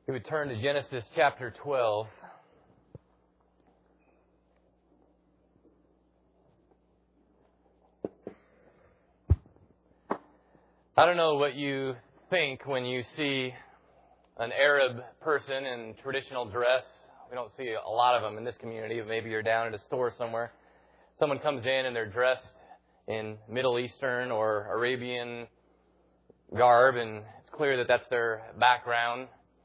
We would turn to Genesis chapter 12. I don't know what you think when you see an Arab person in traditional dress. We don't see a lot of them in this community, but maybe you're down at a store somewhere. Someone comes in and they're dressed in Middle Eastern or Arabian garb, and it's clear that that's their background.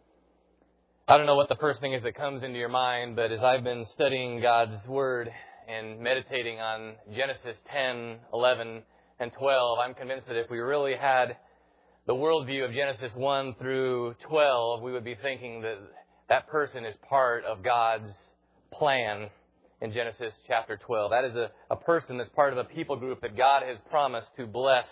I don't know what the first thing is that comes into your mind, but as I've been studying God's Word and meditating on Genesis 10, 11, and 12, I'm convinced that if we really had the worldview of Genesis 1 through 12, we would be thinking that that person is part of God's plan in Genesis chapter 12. That is a person that's part of a people group that God has promised to bless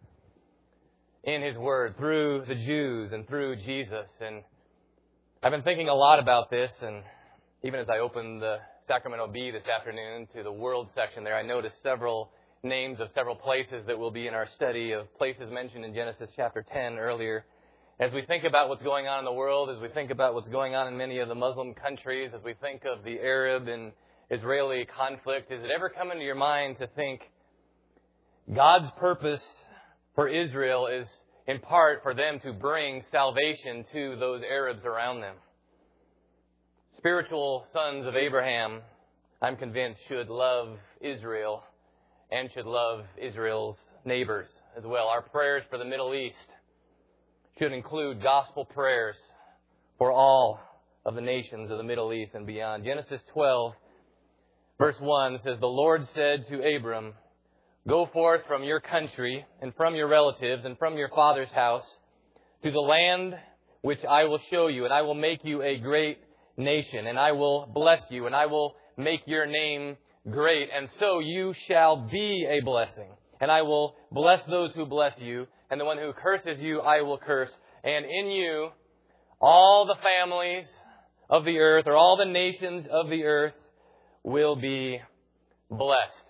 in His Word through the Jews and through Jesus. And I've been thinking a lot about this, and even as I opened the Sacramento Bee this afternoon to the World section there, I noticed several names of several places that will be in our study of places mentioned in Genesis chapter 10 earlier. As we think about what's going on in the world, as we think about what's going on in many of the Muslim countries, as we think of the Arab and Israeli conflict, has it ever come into your mind to think God's purpose for Israel is in part for them to bring salvation to those Arabs around them? Spiritual sons of Abraham, I'm convinced, should love Israel and should love Israel's neighbors as well. Our prayers for the Middle East should include gospel prayers for all of the nations of the Middle East and beyond. Genesis 12, verse 1 says, "The Lord said to Abram, 'Go forth from your country and from your relatives and from your father's house to the land which I will show you, and I will make you a great nation, and I will bless you, and I will make your name great, and so you shall be a blessing. And I will bless those who bless you, and the one who curses you I will curse. And in you all the families of the earth, or all the nations of the earth, will be blessed.'"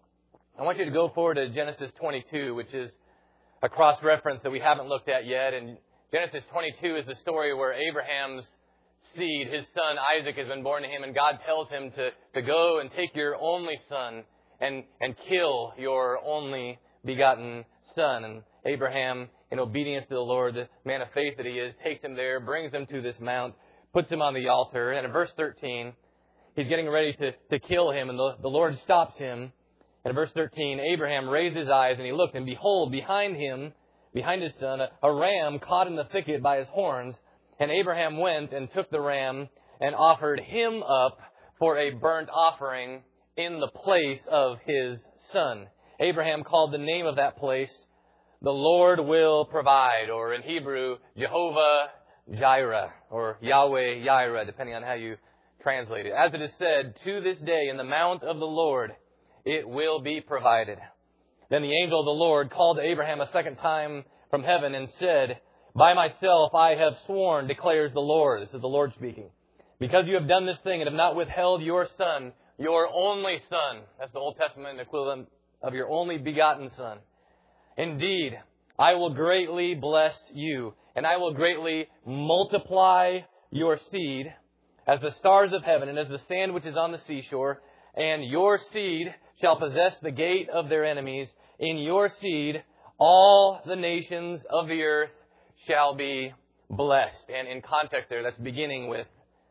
I want you to go forward to Genesis 22, which is a cross-reference that we haven't looked at yet. And Genesis 22 is the story where Abraham's seed, his son Isaac, has been born to him, and God tells him to go and take your only son and kill your only begotten son. And Abraham, in obedience to the Lord, the man of faith that he is, takes him there, brings him to this mount, puts him on the altar. And in verse 13, he's getting ready to kill him, and the Lord stops him. And in verse 13, Abraham raised his eyes, and he looked, and behold, behind him, behind his son, a ram caught in the thicket by his horns. And Abraham went and took the ram and offered him up for a burnt offering in the place of his son. Abraham called the name of that place, "The Lord will provide," or in Hebrew, Jehovah Jireh, or Yahweh Jireh, depending on how you translate it. As it is said, "To this day in the mount of the Lord it will be provided." Then the angel of the Lord called to Abraham a second time from heaven and said, "By myself I have sworn, declares the Lord." This is the Lord speaking. "Because you have done this thing and have not withheld your son, your only son." That's the Old Testament equivalent of your only begotten son. "Indeed, I will greatly bless you, and I will greatly multiply your seed as the stars of heaven and as the sand which is on the seashore. And your seed shall possess the gate of their enemies. In your seed all the nations of the earth shall be blessed." And in context there, that's beginning with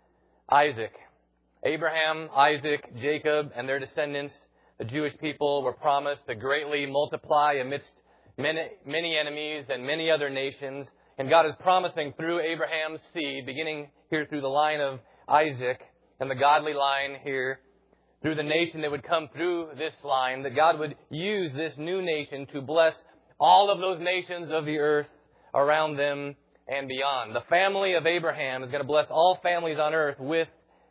Isaac. Abraham, Isaac, Jacob, and their descendants, the Jewish people, were promised to greatly multiply amidst many enemies and many other nations. And God is promising through Abraham's seed, beginning here through the line of Isaac and the godly line here, through the nation that would come through this line, that God would use this new nation to bless all of those nations of the earth around them and beyond. The family of Abraham is going to bless all families on earth with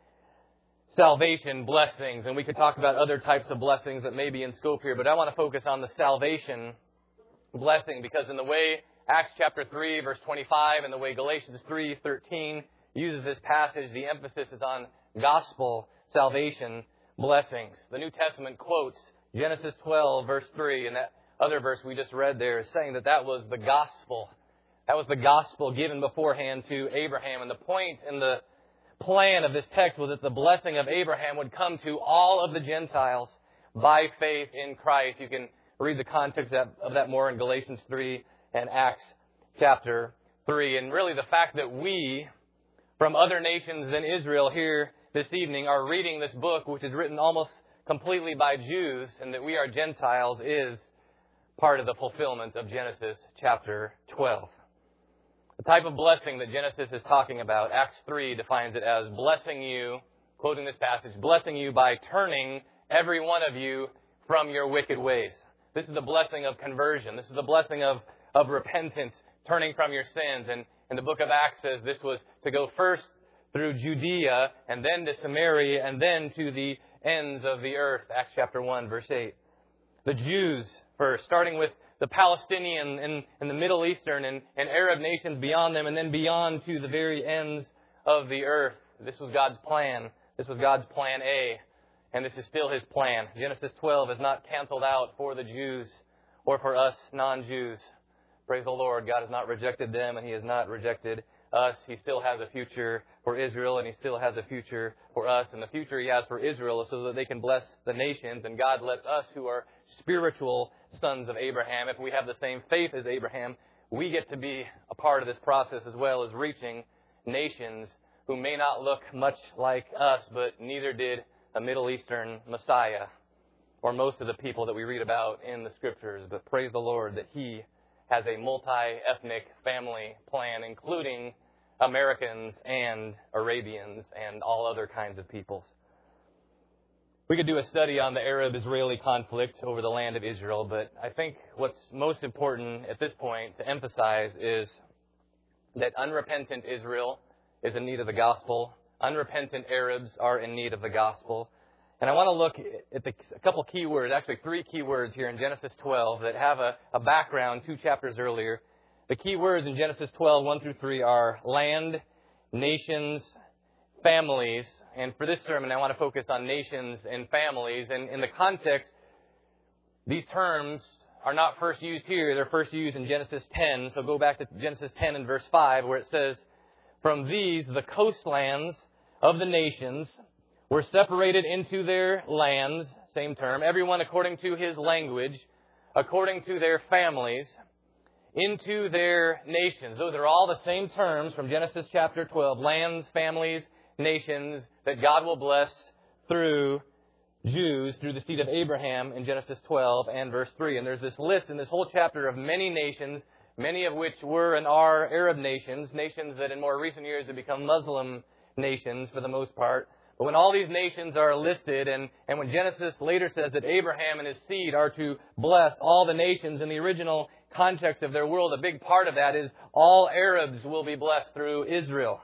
salvation blessings. And we could talk about other types of blessings that may be in scope here, but I want to focus on the salvation blessing, because in the way Acts chapter 3, verse 25, and the way Galatians 3:13 uses this passage, the emphasis is on gospel salvation blessings. The New Testament quotes Genesis 12, verse 3, and that other verse we just read there is saying that was the gospel That was the gospel given beforehand to Abraham. And the point and the plan of this text was that the blessing of Abraham would come to all of the Gentiles by faith in Christ. You can read the context of that more in Galatians 3 and Acts chapter 3. And really the fact that we, from other nations than Israel here this evening, are reading this book, which is written almost completely by Jews, and that we are Gentiles, is part of the fulfillment of Genesis chapter 12. The type of blessing that Genesis is talking about, Acts 3 defines it as blessing you, quoting this passage, blessing you by turning every one of you from your wicked ways. This is the blessing of conversion. This is the blessing of repentance, turning from your sins. And the book of Acts says this was to go first through Judea, and then to Samaria, and then to the ends of the earth. Acts chapter 1, verse 8. The Jews first, starting with the Palestinian and the Middle Eastern and Arab nations beyond them, and then beyond to the very ends of the earth. This was God's plan. This was God's plan A, and this is still His plan. Genesis 12 is not canceled out for the Jews or for us non-Jews. Praise the Lord. God has not rejected them, and He has not rejected us. He still has a future for Israel, and He still has a future for us. And the future He has for Israel is so that they can bless the nations, and God lets us who are spiritual sons of Abraham, if we have the same faith as Abraham, we get to be a part of this process as well as reaching nations who may not look much like us, but neither did a Middle Eastern Messiah or most of the people that we read about in the Scriptures. But praise the Lord that He has a multi-ethnic family plan, including Americans and Arabians and all other kinds of peoples. We could do a study on the Arab-Israeli conflict over the land of Israel, but I think what's most important at this point to emphasize is that unrepentant Israel is in need of the gospel. Unrepentant Arabs are in need of the gospel. And I want to look at a couple key words, actually 3 key words here in Genesis 12 that have a background 2 chapters earlier. The key words in Genesis 12, 1 through 3 are land, nations, families. And for this sermon, I want to focus on nations and families. And in the context, these terms are not first used here. They're first used in Genesis 10. So go back to Genesis 10 and verse 5, where it says, "From these, the coastlands of the nations were separated into their lands," same term, "everyone according to his language, according to their families, into their nations." Those are all the same terms from Genesis chapter 12. Lands, families, nations that God will bless through Jews, through the seed of Abraham in Genesis 12 and verse 3. And there's this list in this whole chapter of many nations, many of which were and are Arab nations, nations that in more recent years have become Muslim nations for the most part. But when all these nations are listed, and when Genesis later says that Abraham and his seed are to bless all the nations in the original context of their world, a big part of that is all Arabs will be blessed through Israel.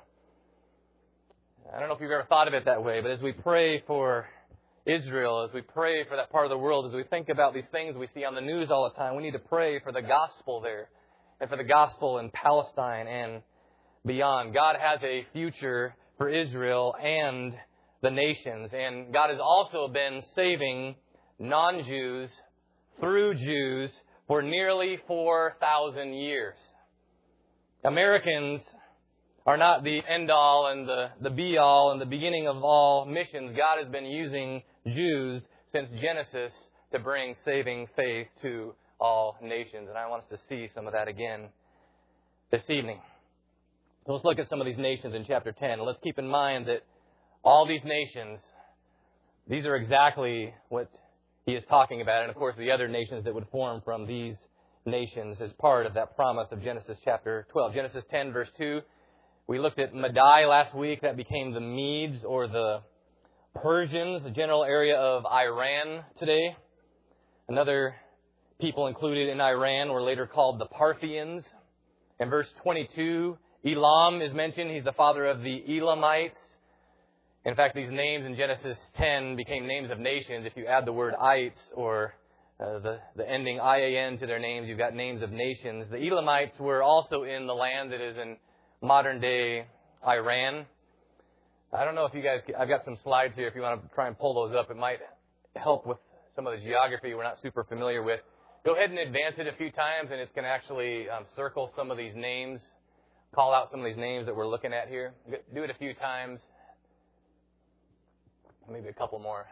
I don't know if you've ever thought of it that way, but as we pray for Israel, as we pray for that part of the world, as we think about these things we see on the news all the time, we need to pray for the gospel there and for the gospel in Palestine and beyond. God has a future for Israel and the nations, and God has also been saving non-Jews through Jews for nearly 4,000 years. Americans are not the end-all and the be-all and the beginning of all missions. God has been using Jews since Genesis to bring saving faith to all nations. And I want us to see some of that again this evening. So let's look at some of these nations in chapter 10. And let's keep in mind that all these nations, these are exactly what he is talking about. And of course, the other nations that would form from these nations as part of that promise of Genesis chapter 12. Genesis 10, verse 2. We looked at Madai last week. That became the Medes or the Persians, the general area of Iran today. Another people included in Iran were later called the Parthians. In verse 22, Elam is mentioned. He's the father of the Elamites. In fact, these names in Genesis 10 became names of nations. If you add the word ites or the ending IAN to their names, you've got names of nations. The Elamites were also in the land that is in modern-day Iran. I don't know if you guys... I've got some slides here if you want to try and pull those up. It might help with some of the geography we're not super familiar with. Go ahead and advance it a few times, and it's going to actually circle some of these names, call out some of these names that we're looking at here. Do it a few times. Maybe a couple more.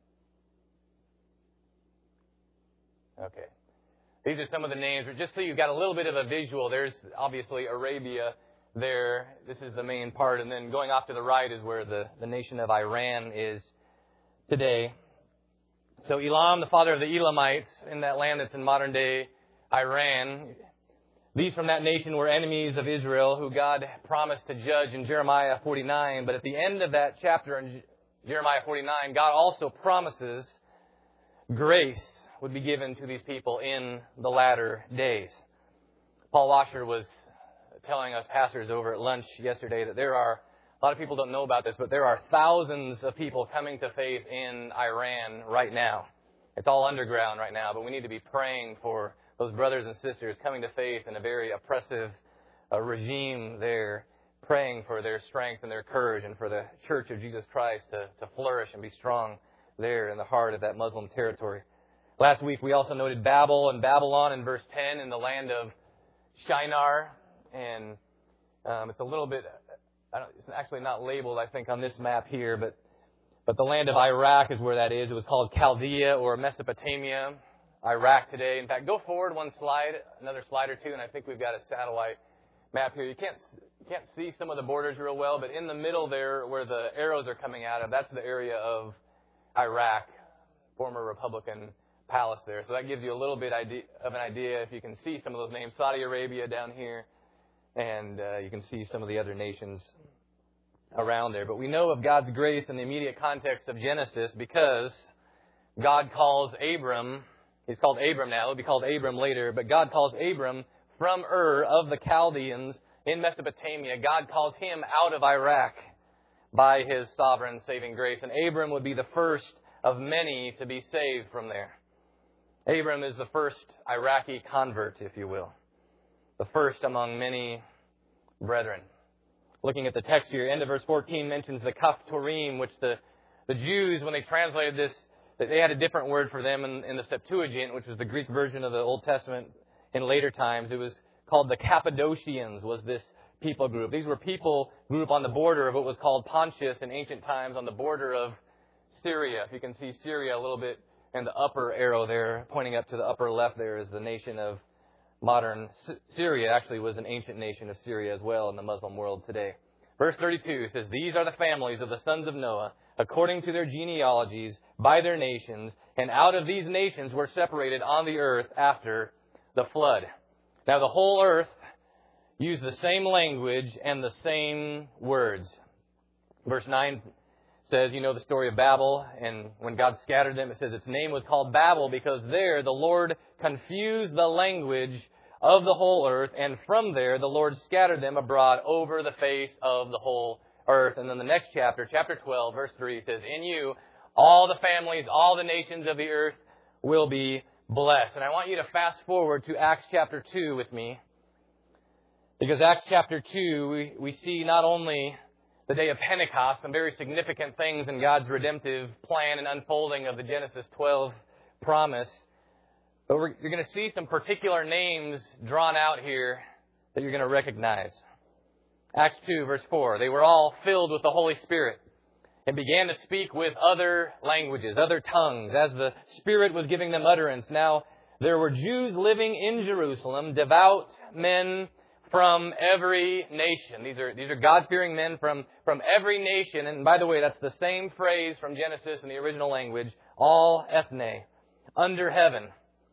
Okay. These are some of the names, just so you've got a little bit of a visual. There's obviously Arabia there. This is the main part. And then going off to the right is where the nation of Iran is today. So Elam, the father of the Elamites, in that land that's in modern-day Iran. These from that nation were enemies of Israel, who God promised to judge in Jeremiah 49. But at the end of that chapter in Jeremiah 49, God also promises grace would be given to these people in the latter days. Paul Washer was telling us pastors over at lunch yesterday that there are, a lot of people don't know about this, but there are thousands of people coming to faith in Iran right now. It's all underground right now, but we need to be praying for those brothers and sisters coming to faith in a very oppressive regime there, praying for their strength and their courage and for the Church of Jesus Christ to flourish and be strong there in the heart of that Muslim territory. Last week we also noted Babel and Babylon in verse 10 in the land of Shinar. And it's a little bit, it's actually not labeled, I think, on this map here, but the land of Iraq is where that is. It was called Chaldea or Mesopotamia, Iraq today. In fact, go forward one slide, another slide or two, and I think we've got a satellite map here. You can't see some of the borders real well, but in the middle there where the arrows are coming out of, that's the area of Iraq, former Republican palace there. So that gives you a little bit of an idea if you can see some of those names. Saudi Arabia down here. And you can see some of the other nations around there. But we know of God's grace in the immediate context of Genesis because God calls Abram, he's called Abram now, he'll be called Abram later, but God calls Abram from Ur of the Chaldeans in Mesopotamia. God calls him out of Iraq by his sovereign saving grace. And Abram would be the first of many to be saved from there. Abram is the first Iraqi convert, if you will. The first among many brethren. Looking at the text here, end of verse 14 mentions the Kaftorim, which the Jews, when they translated this, they had a different word for them in the Septuagint, which was the Greek version of the Old Testament in later times. It was called the Cappadocians, was this people group. These were people group on the border of what was called Pontus in ancient times, on the border of Syria. If you can see Syria a little bit, and the upper arrow there, pointing up to the upper left there, is the nation of modern Syria. Actually was an ancient nation of Syria as well in the Muslim world today. Verse 32 says, "These are the families of the sons of Noah, according to their genealogies, by their nations, and out of these nations were separated on the earth after the flood." Now the whole earth used the same language and the same words. Verse 9 says, you know the story of Babel, and when God scattered them, it says its name was called Babel because there the Lord confused the language of the whole earth, and from there the Lord scattered them abroad over the face of the whole earth. And then the next chapter, chapter 12, verse 3 says, "In you all the families, all the nations of the earth will be blessed." And I want you to fast forward to Acts chapter 2 with me, because Acts chapter 2, we see not only the day of Pentecost, some very significant things in God's redemptive plan and unfolding of the Genesis 12 promise. But you're going to see some particular names drawn out here that you're going to recognize. Acts 2, verse 4. "They were all filled with the Holy Spirit and began to speak with other languages, other tongues, as the Spirit was giving them utterance. Now, there were Jews living in Jerusalem, devout men from every nation." These are God-fearing men from every nation. And by the way, that's the same phrase from Genesis in the original language. All ethne, under heaven.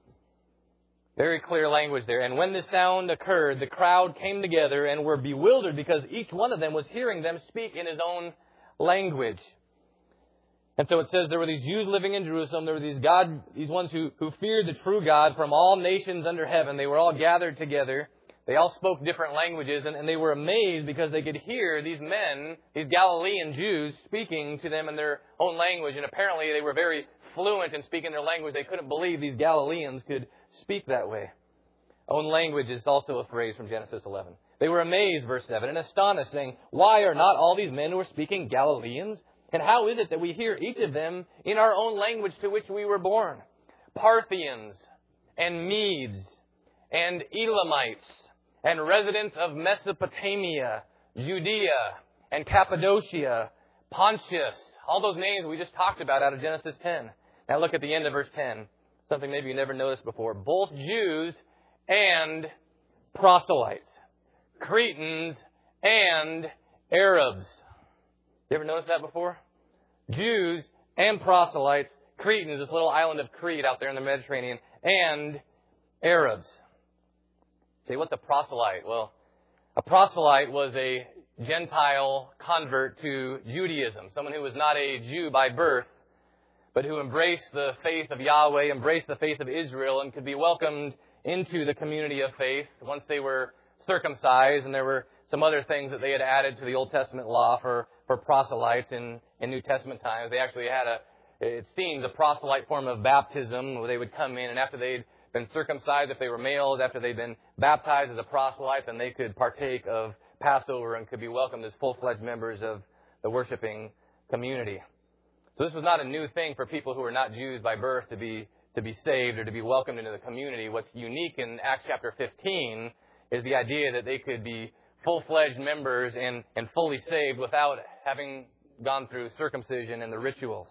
Very clear language there. "And when this sound occurred, the crowd came together and were bewildered because each one of them was hearing them speak in his own language." And so it says there were these Jews living in Jerusalem. There were these ones who feared the true God from all nations under heaven. They were all gathered together. They all spoke different languages, and they were amazed because they could hear these men, these Galilean Jews, speaking to them in their own language. And apparently they were very fluent in speaking their language. They couldn't believe these Galileans could speak that way. Own language is also a phrase from Genesis 11. "They were amazed," verse 7, "and astonished, saying, 'Why are not all these men who are speaking Galileans? And how is it that we hear each of them in our own language to which we were born?' Parthians, and Medes, and Elamites, and residents of Mesopotamia, Judea, and Cappadocia, Pontus. All those names we just talked about out of Genesis 10. Now look at the end of verse 10. Something maybe you never noticed before. Both Jews and proselytes. Cretans and Arabs. You ever noticed that before? Jews and proselytes. Cretans, this little island of Crete out there in the Mediterranean. And Arabs. Say, what's a proselyte? Well, a proselyte was a Gentile convert to Judaism. Someone who was not a Jew by birth, but who embraced the faith of Yahweh, embraced the faith of Israel, and could be welcomed into the community of faith once they were circumcised. And there were some other things that they had added to the Old Testament law for proselytes in New Testament times. They actually had it seems, a proselyte form of baptism where they would come in, and after they'd been circumcised, if they were males, after they'd been baptized as a proselyte, then they could partake of Passover and could be welcomed as full-fledged members of the worshiping community. So this was not a new thing for people who were not Jews by birth to be saved or to be welcomed into the community. What's unique in Acts chapter 15 is the idea that they could be full-fledged members and fully saved without having gone through circumcision and the rituals.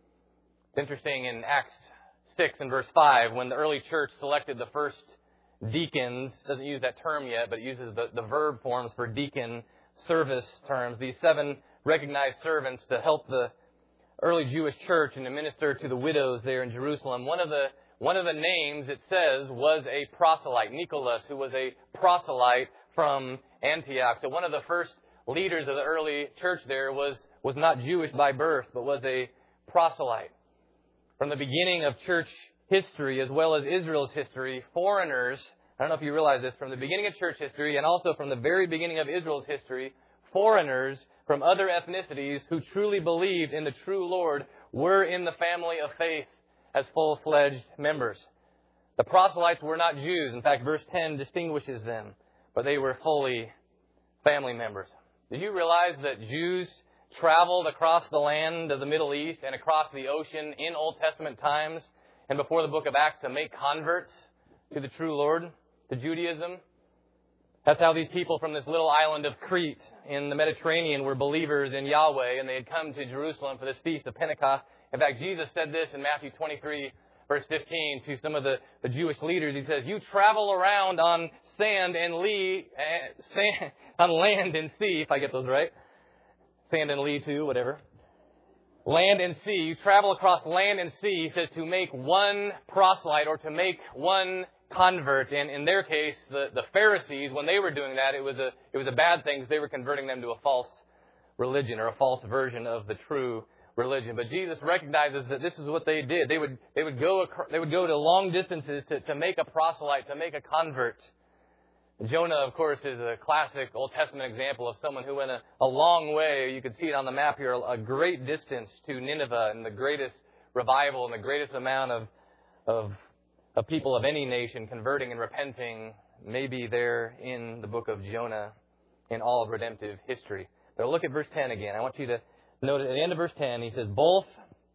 It's interesting in Acts 6 and verse 5, when the early church selected the first deacons, doesn't use that term yet, but it uses the verb forms for deacon service terms, these 7 recognized servants to help the early Jewish church and to minister to the widows there in Jerusalem. One of the names, it says, was a proselyte, Nicholas, who was a proselyte from Antioch. So one of the first leaders of the early church there was not Jewish by birth, but was a proselyte. From the beginning of church history, as well as Israel's history, foreigners, I don't know if you realize this, from the beginning of church history and also from the very beginning of Israel's history, foreigners from other ethnicities who truly believed in the true Lord were in the family of faith as full-fledged members. The proselytes were not Jews. In fact, verse 10 distinguishes them, but they were fully family members. Did you realize that Jews traveled across the land of the Middle East and across the ocean in Old Testament times and before the book of Acts to make converts to the true Lord, to Judaism? That's how these people from this little island of Crete in the Mediterranean were believers in Yahweh, and they had come to Jerusalem for this feast of Pentecost. In fact, Jesus said this in Matthew 23, verse 15, to some of the Jewish leaders. He says, "You travel around on sand and on land and sea," if I get those right. Sand and Lee too, whatever. Land and sea. You travel across land and sea, he says, to make one proselyte or to make one convert. And in their case, the Pharisees, when they were doing that, it was a bad thing because they were converting them to a false religion or a false version of the true religion. But Jesus recognizes that this is what they did. They would go to long distances to make a proselyte, to make a convert. Jonah, of course, is a classic Old Testament example of someone who went a long way. You can see it on the map here, a great distance to Nineveh, and the greatest revival and the greatest amount of people of any nation converting and repenting may be there in the book of Jonah in all of redemptive history. But look at verse 10 again. I want you to note at the end of verse 10, he says, both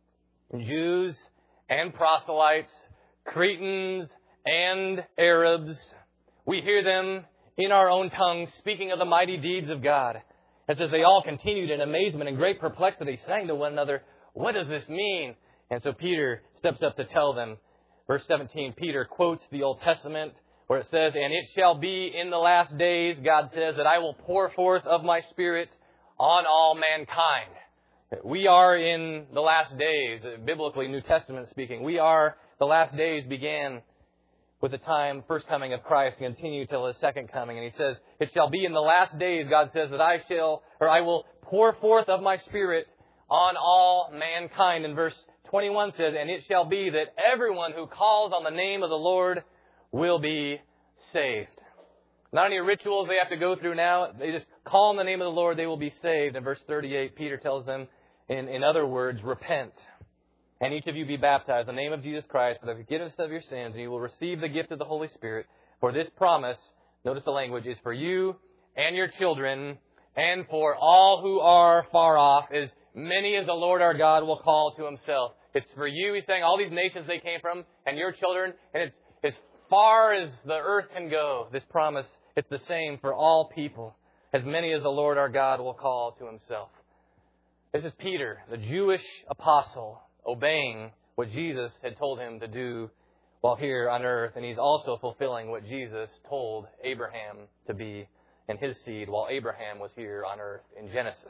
Jews and proselytes, Cretans and Arabs, we hear them in our own tongues speaking of the mighty deeds of God. It says they all continued in amazement and great perplexity, saying to one another, "What does this mean?" And so Peter steps up to tell them. Verse 17, Peter quotes the Old Testament where it says, "And it shall be in the last days," God says, "that I will pour forth of my Spirit on all mankind." We are in the last days, biblically, New Testament speaking. The last days began with the first coming of Christ and continue till His second coming. And He says, "It shall be in the last days," God says, "that I will pour forth of my Spirit on all mankind." And verse 21 says, "And it shall be that everyone who calls on the name of the Lord will be saved." Not any rituals they have to go through now. They just call on the name of the Lord, they will be saved. In verse 38, Peter tells them, in other words, repent. "And each of you be baptized in the name of Jesus Christ for the forgiveness of your sins, and you will receive the gift of the Holy Spirit. For this promise," notice the language, "is for you and your children, and for all who are far off, as many as the Lord our God will call to Himself." It's for you, He's saying, all these nations they came from, and your children, and As far as the earth can go, this promise, it's the same for all people, as many as the Lord our God will call to Himself. This is Peter, the Jewish apostle, obeying what Jesus had told him to do while here on earth. And he's also fulfilling what Jesus told Abraham to be in his seed while Abraham was here on earth in Genesis.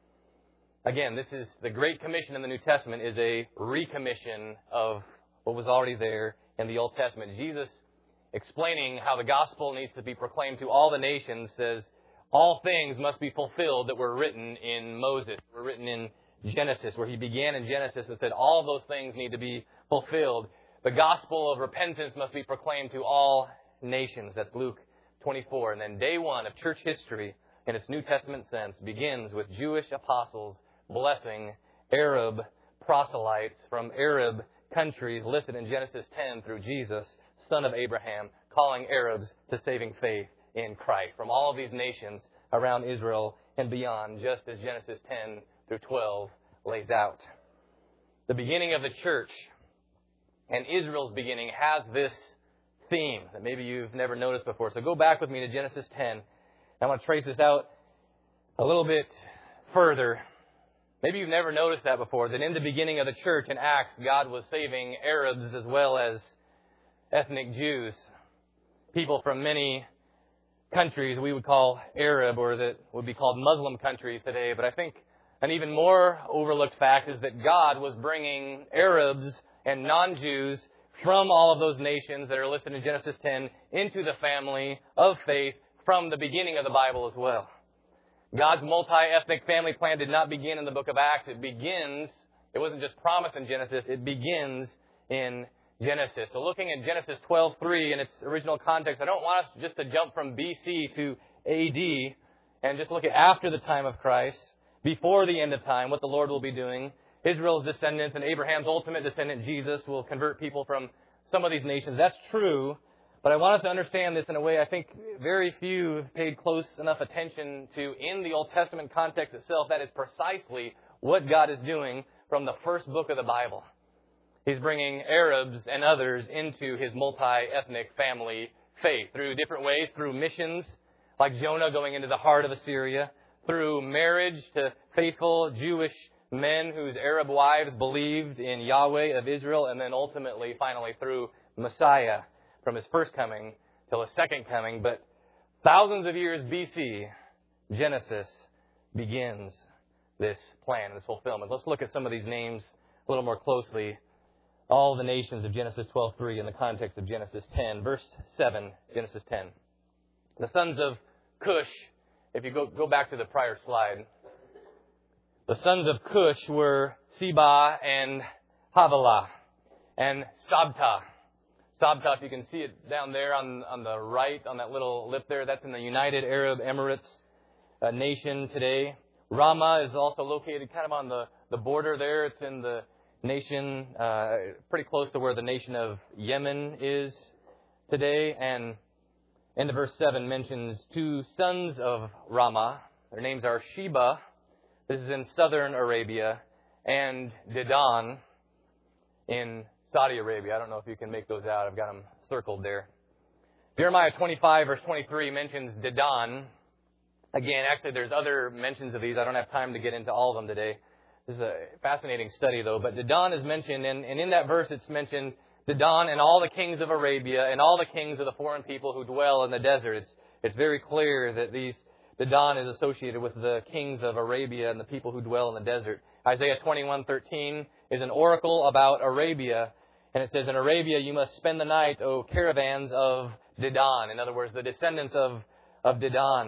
Again, this is the Great Commission in the New Testament is a recommission of what was already there in the Old Testament. Jesus, explaining how the gospel needs to be proclaimed to all the nations, says all things must be fulfilled that were written in Moses, were written in Genesis, where he began in Genesis and said all those things need to be fulfilled. The gospel of repentance must be proclaimed to all nations. That's Luke 24. And then day one of church history, in its New Testament sense, begins with Jewish apostles blessing Arab proselytes from Arab countries listed in Genesis 10 through Jesus, son of Abraham, calling Arabs to saving faith in Christ from all of these nations around Israel and beyond, just as Genesis 10 through 12 lays out. The beginning of the church and Israel's beginning has this theme that maybe you've never noticed before. So go back with me to Genesis 10. I want to trace this out a little bit further. Maybe you've never noticed that before, that in the beginning of the church in Acts, God was saving Arabs as well as ethnic Jews, people from many countries we would call Arab, or that would be called Muslim countries today. But I think an even more overlooked fact is that God was bringing Arabs and non-Jews from all of those nations that are listed in Genesis 10 into the family of faith from the beginning of the Bible as well. God's multi-ethnic family plan did not begin in the book of Acts. It wasn't just promised in Genesis, it begins in Genesis. So looking at Genesis 12:3 in its original context, I don't want us just to jump from BC to AD and just look at after the time of Christ, before the end of time, what the Lord will be doing. Israel's descendants and Abraham's ultimate descendant, Jesus, will convert people from some of these nations. That's true. But I want us to understand this in a way I think very few have paid close enough attention to in the Old Testament context itself. That is precisely what God is doing from the first book of the Bible. He's bringing Arabs and others into His multi-ethnic family faith through different ways, through missions, like Jonah going into the heart of Assyria, through marriage to faithful Jewish men whose Arab wives believed in Yahweh of Israel, and then ultimately, finally, through Messiah from His first coming till His second coming. But thousands of years BC, Genesis begins this plan, this fulfillment. Let's look at some of these names a little more closely. All the nations of Genesis 12:3 in the context of Genesis 10. Verse 7, Genesis 10. The sons of Cush, if you go back to the prior slide, the sons of Cush were Seba and Havilah and Sabta. Sabta, if you can see it down there on the right, on that little lip there, that's in the United Arab Emirates nation today. Ramah is also located kind of on the border there. It's in the nation, pretty close to where the nation of Yemen is today. And end of verse 7 mentions two sons of Ramah. Their names are Sheba, this is in southern Arabia, and Dedan in Saudi Arabia. I don't know if you can make those out. I've got them circled there. Jeremiah 25, verse 23 mentions Dedan. Again, actually, there's other mentions of these. I don't have time to get into all of them today. This is a fascinating study, though. But Dedan is mentioned, and in that verse it's mentioned Dedan and all the kings of Arabia and all the kings of the foreign people who dwell in the desert. It's very clear that Dedan is associated with the kings of Arabia and the people who dwell in the desert. Isaiah 21:13 is an oracle about Arabia. And it says, in Arabia you must spend the night, O caravans of Dedan. In other words, the descendants of Dedan.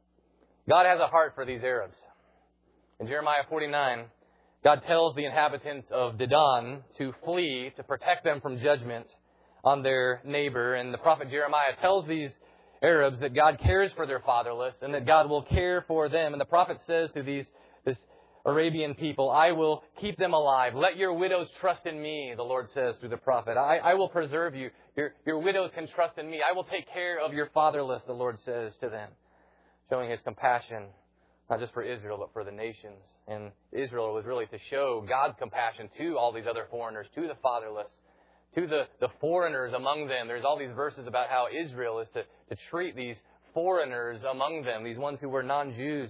God has a heart for these Arabs. In Jeremiah 49, God tells the inhabitants of Dedan to flee, to protect them from judgment on their neighbor. And the prophet Jeremiah tells these Arabs that God cares for their fatherless and that God will care for them. And the prophet says to this Arabian people, I will keep them alive. Let your widows trust in me, the Lord says through the prophet. I will preserve you. Your widows can trust in me. I will take care of your fatherless, the Lord says to them. Showing His compassion, not just for Israel, but for the nations. And Israel was really to show God's compassion to all these other foreigners, to the fatherless, to the foreigners among them. There's all these verses about how Israel is to treat these foreigners among them, these ones who were non-Jews,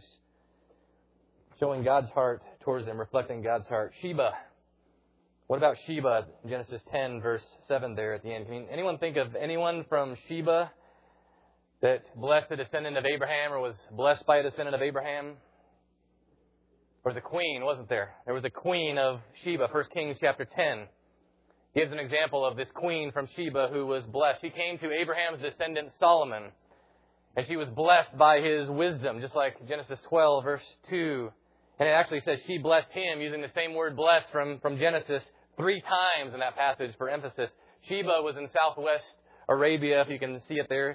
showing God's heart towards them, reflecting God's heart. Sheba. What about Sheba? Genesis 10, verse 7 there at the end. Can anyone think of anyone from Sheba that blessed a descendant of Abraham or was blessed by a descendant of Abraham? There was a queen, wasn't there? There was a queen of Sheba. 1 Kings chapter 10 gives an example of this queen from Sheba who was blessed. She came to Abraham's descendant Solomon, and she was blessed by his wisdom, just like Genesis 12, verse 2. And it actually says she blessed him, using the same word blessed from Genesis 3 times in that passage for emphasis. Sheba was in southwest Arabia, if you can see it there,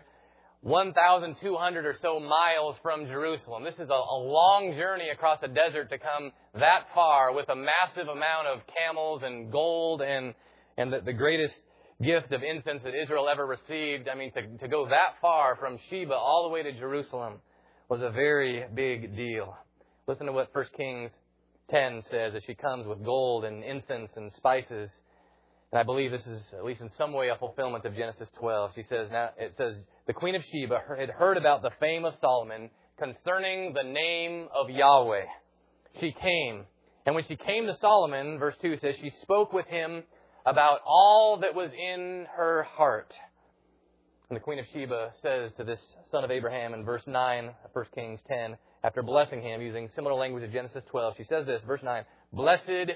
1,200 or so miles from Jerusalem. This is a long journey across the desert to come that far with a massive amount of camels and gold and the greatest gift of incense that Israel ever received. I mean, to go that far from Sheba all the way to Jerusalem was a very big deal. Listen to what 1 Kings 10 says, that she comes with gold and incense and spices. And I believe this is, at least in some way, a fulfillment of Genesis 12. She says, now it says, the queen of Sheba had heard about the fame of Solomon concerning the name of Yahweh. She came. And when she came to Solomon, verse 2 says, she spoke with him about all that was in her heart. And the queen of Sheba says to this son of Abraham in verse 9 of 1 Kings 10, after blessing him, using similar language of Genesis 12, she says this, verse 9, blessed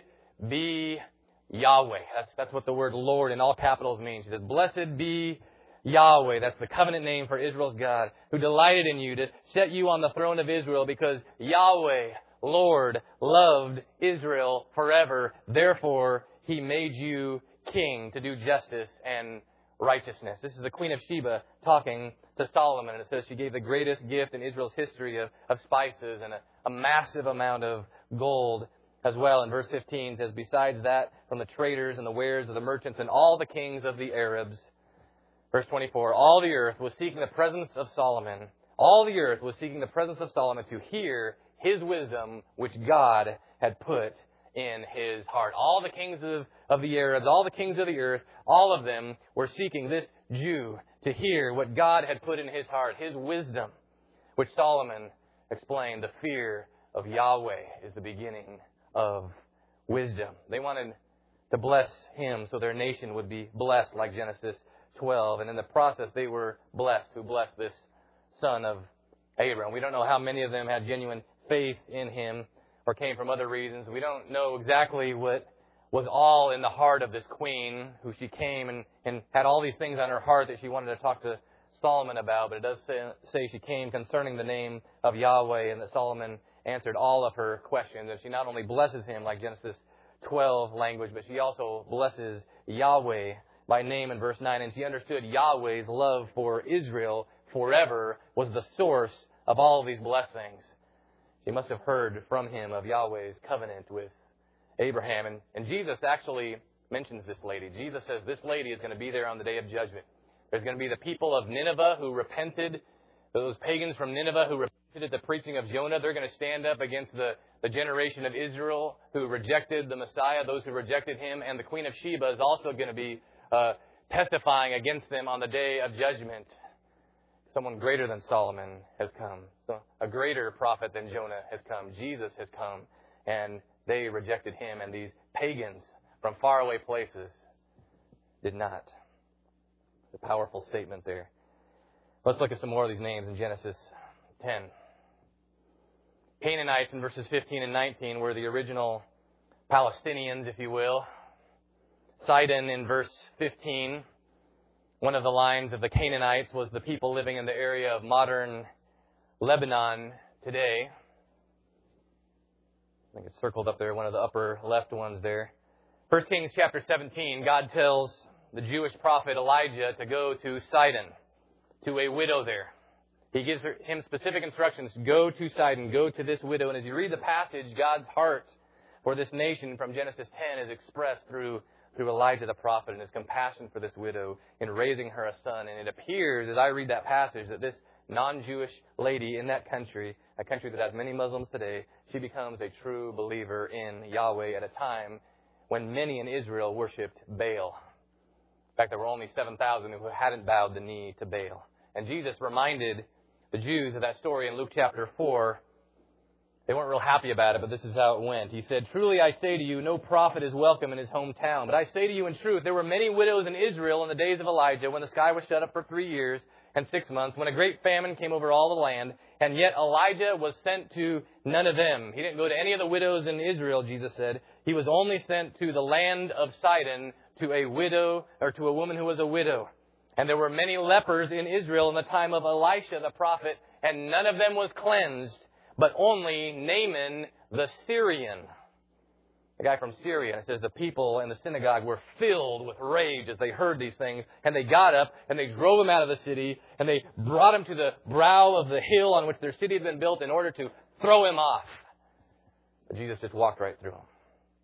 be Yahweh. That's what the word Lord in all capitals means. She says, blessed be Yahweh. That's the covenant name for Israel's God, who delighted in you to set you on the throne of Israel, because Yahweh, Lord, loved Israel forever. Therefore, He made you king to do justice and righteousness. This is the Queen of Sheba talking to Solomon. And it says she gave the greatest gift in Israel's history of spices and a massive amount of gold as well. And verse 15 says, besides that, from the traders and the wares of the merchants and all the kings of the Arabs. Verse 24, all the earth was seeking the presence of Solomon. All the earth was seeking the presence of Solomon to hear his wisdom, which God had put in his heart. All the kings of the Arabs, all the kings of the earth, all of them were seeking this Jew to hear what God had put in his heart, his wisdom, which Solomon explained, the fear of Yahweh is the beginning of wisdom. They wanted to bless him so their nation would be blessed, like Genesis 12. And in the process, they were blessed, who blessed this son of Abraham. We don't know how many of them had genuine faith in him or came from other reasons. We don't know exactly what was all in the heart of this queen, who she came and had all these things on her heart that she wanted to talk to Solomon about. But it does say she came concerning the name of Yahweh, and that Solomon answered all of her questions. And she not only blesses him like Genesis 12 language, but she also blesses Yahweh by name in verse 9. And she understood Yahweh's love for Israel forever was the source of all of these blessings. She must have heard from him of Yahweh's covenant with Abraham. And Jesus actually mentions this lady. Jesus says this lady is going to be there on the day of judgment. There's going to be the people of Nineveh who repented, those pagans from Nineveh who repented at the preaching of Jonah. They're going to stand up against the generation of Israel who rejected the Messiah, those who rejected him. And the Queen of Sheba is also going to be testifying against them on the day of judgment. Someone greater than Solomon has come. So a greater prophet than Jonah has come. Jesus has come. And they rejected him. And these pagans from faraway places did not. It's a powerful statement there. Let's look at some more of these names in Genesis 10. Canaanites in verses 15 and 19 were the original Palestinians, if you will. Sidon in verse 15. One of the lines of the Canaanites was the people living in the area of modern Lebanon today. I think it's circled up there, one of the upper left ones there. 1 Kings chapter 17, God tells the Jewish prophet Elijah to go to Sidon, to a widow there. He gives him specific instructions. Go to Sidon, go to this widow. And as you read the passage, God's heart for this nation from Genesis 10 is expressed through Elijah the prophet and his compassion for this widow in raising her a son. And it appears, as I read that passage, that this non-Jewish lady in that country, a country that has many Muslims today, she becomes a true believer in Yahweh at a time when many in Israel worshipped Baal. fact, there were only 7,000 who hadn't bowed the knee to Baal. And Jesus reminded the Jews of that story in Luke chapter 4. They weren't real happy about it, but this is how it went. He said, "Truly I say to you, no prophet is welcome in his hometown. But I say to you in truth, there were many widows in Israel in the days of Elijah, when the sky was shut up for 3 years and 6 months, when a great famine came over all the land. And yet Elijah was sent to none of them." He didn't go to any of the widows in Israel, Jesus said. He was only sent to the land of Sidon, to a widow, or to a woman who was a widow. And there were many lepers in Israel in the time of Elisha the prophet, and none of them was cleansed, but only Naaman the Syrian. The guy from Syria. It says the people in the synagogue were filled with rage as they heard these things. And they got up and they drove him out of the city. And they brought him to the brow of the hill on which their city had been built in order to throw him off. But Jesus just walked right through him.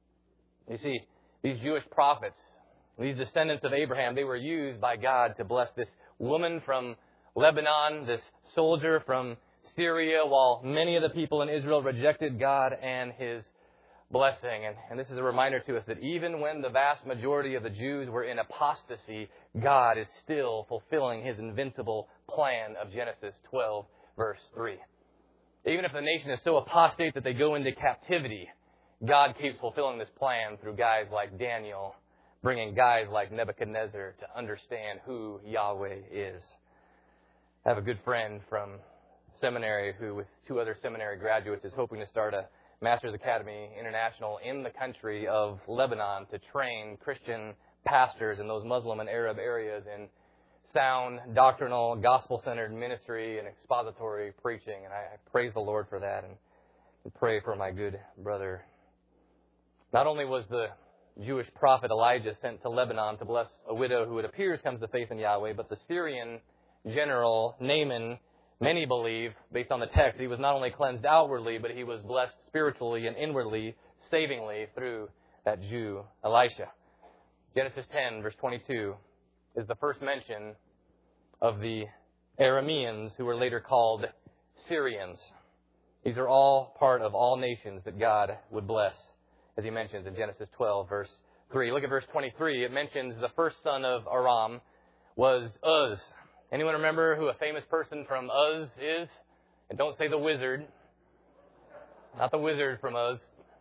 You see, these Jewish prophets, these descendants of Abraham, they were used by God to bless this woman from Lebanon, this soldier from Syria, while many of the people in Israel rejected God and His blessing. And this is a reminder to us that even when the vast majority of the Jews were in apostasy, God is still fulfilling His invincible plan of Genesis 12, verse 3. Even if the nation is so apostate that they go into captivity, God keeps fulfilling this plan through guys like Daniel, bringing guys like Nebuchadnezzar to understand who Yahweh is. I have a good friend from seminary who, with 2 other seminary graduates, is hoping to start a Master's Academy International in the country of Lebanon to train Christian pastors in those Muslim and Arab areas in sound, doctrinal, gospel-centered ministry and expository preaching. And I praise the Lord for that and pray for my good brother. Not only was the Jewish prophet Elijah sent to Lebanon to bless a widow who it appears comes to faith in Yahweh, but the Syrian general Naaman, many believe, based on the text, he was not only cleansed outwardly, but he was blessed spiritually and inwardly, savingly, through that Jew, Elisha. Genesis 10, verse 22, is the first mention of the Arameans, who were later called Syrians. These are all part of all nations that God would bless, as He mentions in Genesis 12, verse 3. Look at verse 23. It mentions the first son of Aram was Uz. Anyone remember who a famous person from Uz is? And don't say the wizard. Not the wizard from Uz.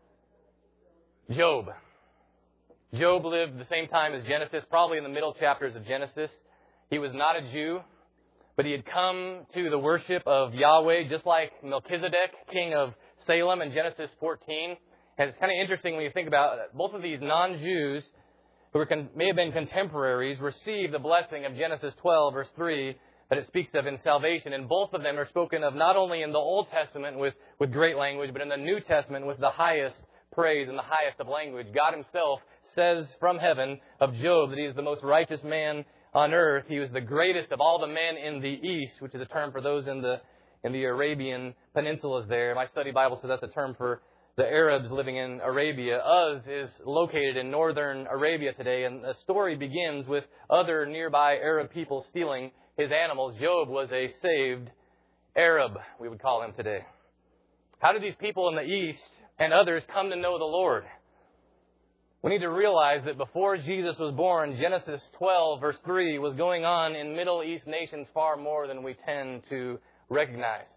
Job. Job lived the same time as Genesis, probably in the middle chapters of Genesis. He was not a Jew, but he had come to the worship of Yahweh, just like Melchizedek, king of Salem in Genesis 14. And it's kind of interesting when you think about it. Both of these non-Jews, who may have been contemporaries, received the blessing of Genesis 12, verse 3, that it speaks of in salvation. And both of them are spoken of not only in the Old Testament with great language, but in the New Testament with the highest praise and the highest of language. God Himself says from heaven of Job that he is the most righteous man on earth. He was the greatest of all the men in the East, which is a term for those in the Arabian peninsulas there. My study Bible says that's a term for the Arabs living in Arabia. Uz is located in northern Arabia today, and the story begins with other nearby Arab people stealing his animals. Job was a saved Arab, we would call him today. How did these people in the East and others come to know the Lord? We need to realize that before Jesus was born, Genesis 12, verse 3, was going on in Middle East nations far more than we tend to recognize.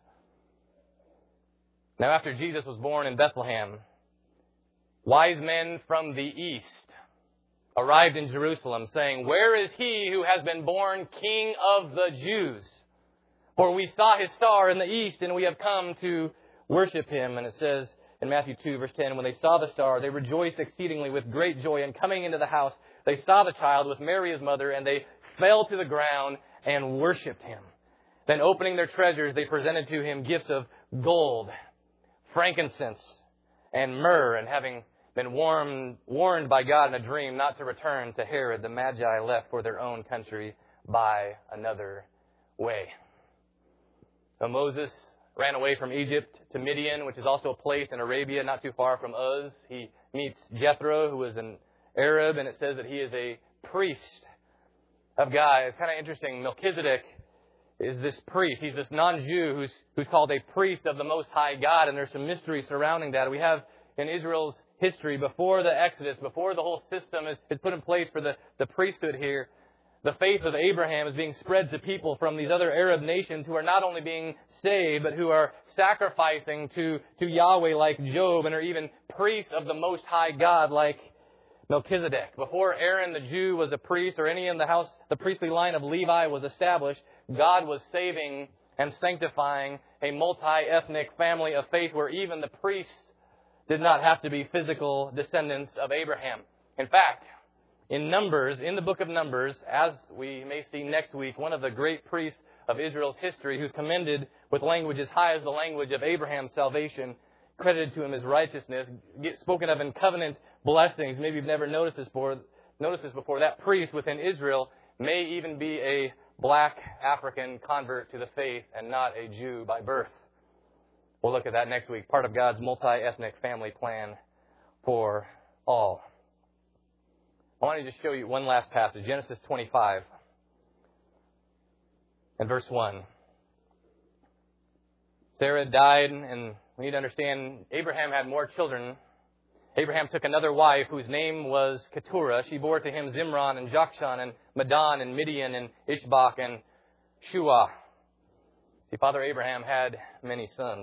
Now, after Jesus was born in Bethlehem, wise men from the East arrived in Jerusalem saying, "Where is he who has been born King of the Jews? For we saw his star in the East, and we have come to worship him." And it says in Matthew 2, verse 10, when they saw the star, they rejoiced exceedingly with great joy. And coming into the house, they saw the child with Mary his mother, and they fell to the ground and worshipped him. Then opening their treasures, they presented to him gifts of gold, frankincense, and myrrh. And having been warned by God in a dream not to return to Herod, the Magi left for their own country by another way. Now, Moses ran away from Egypt to Midian, which is also a place in Arabia not too far from Uz. He meets Jethro, who is an Arab, and it says that he is a priest of God. It's kind of interesting. Melchizedek is this priest. He's this non-Jew who's called a priest of the Most High God, and there's some mystery surrounding that. We have in Israel's history, before the Exodus, before the whole system is put in place for the priesthood here, the faith of Abraham is being spread to people from these other Arab nations who are not only being saved, but who are sacrificing to Yahweh like Job, and are even priests of the Most High God like Melchizedek. Before Aaron the Jew was a priest, or any in the priestly line of Levi was established, God was saving and sanctifying a multi-ethnic family of faith where even the priests did not have to be physical descendants of Abraham. In fact, in Numbers, in the book of Numbers, as we may see next week, one of the great priests of Israel's history, who's commended with language as high as the language of Abraham's salvation, credited to him as righteousness, spoken of in covenant blessings. Maybe you've never noticed this before. That priest within Israel may even be a black African convert to the faith and not a Jew by birth. We'll look at that next week. Part of God's multi-ethnic family plan for all. I want to just show you one last passage, Genesis 25 and verse 1. Sarah died, and we need to understand Abraham had more children. Abraham took another wife whose name was Keturah. She bore to him Zimran and Jokshan and Medan and Midian and Ishbak and Shua. See, Father Abraham had many sons.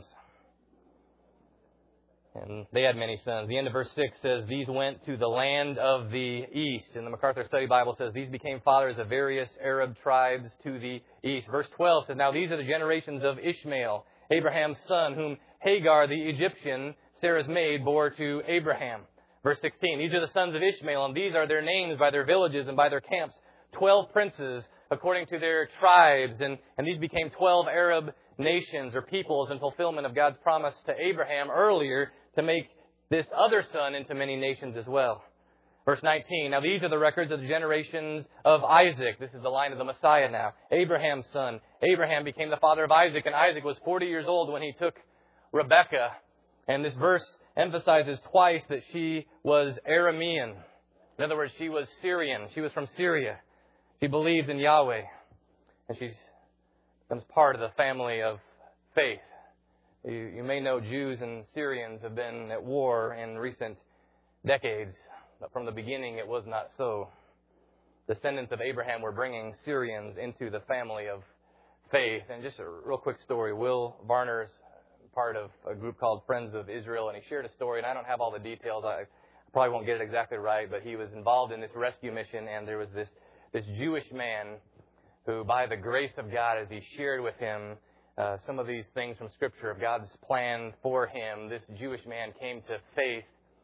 And they had many sons. The end of verse 6 says, these went to the land of the east. And the MacArthur Study Bible says, these became fathers of various Arab tribes to the east. Verse 12 says, now these are the generations of Ishmael, Abraham's son, whom Hagar the Egyptian, Sarah's maid, bore to Abraham. Verse 16, these are the sons of Ishmael, and these are their names by their villages and by their camps. 12 princes according to their tribes. And these became 12 Arab nations or peoples in fulfillment of God's promise to Abraham earlier to make this other son into many nations as well. Verse 19, now these are the records of the generations of Isaac. This is the line of the Messiah now. Abraham's son. Abraham became the father of Isaac, and Isaac was 40 years old when he took Rebekah. And this verse emphasizes twice that she was Aramean. In other words, she was Syrian. She was from Syria. She believes in Yahweh. And she becomes part of the family of faith. You may know Jews and Syrians have been at war in recent decades, but from the beginning it was not so. Descendants of Abraham were bringing Syrians into the family of faith. And just a real quick story. Will Varner's part of a group called Friends of Israel, and he shared a story, and I don't have all the details. I probably won't get it exactly right, but he was involved in this rescue mission, and there was this Jewish man who, by the grace of God, as he shared with him some of these things from Scripture of God's plan for him, this Jewish man came to faith.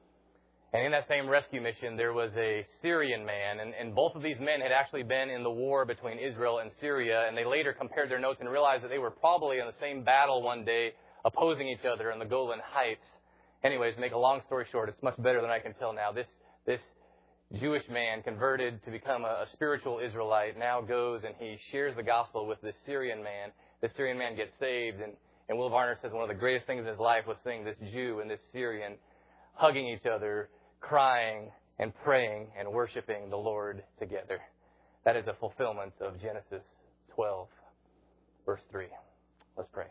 And in that same rescue mission, there was a Syrian man, and both of these men had actually been in the war between Israel and Syria, and they later compared their notes and realized that they were probably in the same battle one day, opposing each other in the Golan Heights. Anyways, to make a long story short, it's much better than I can tell now. This Jewish man, converted to become a spiritual Israelite, now goes and he shares the gospel with this Syrian man. The Syrian man gets saved, and Will Varner says one of the greatest things in his life was seeing this Jew and this Syrian hugging each other, crying and praying and worshiping the Lord together. That is a fulfillment of Genesis 12, verse 3. Let's pray.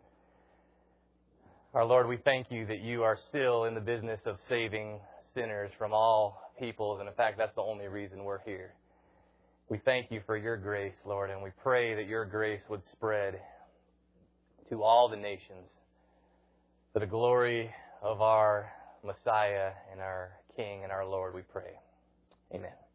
Our Lord, we thank you that you are still in the business of saving sinners from all peoples, and in fact, that's the only reason we're here. We thank you for your grace, Lord, and we pray that your grace would spread to all the nations for the glory of our Messiah and our King and our Lord, we pray. Amen.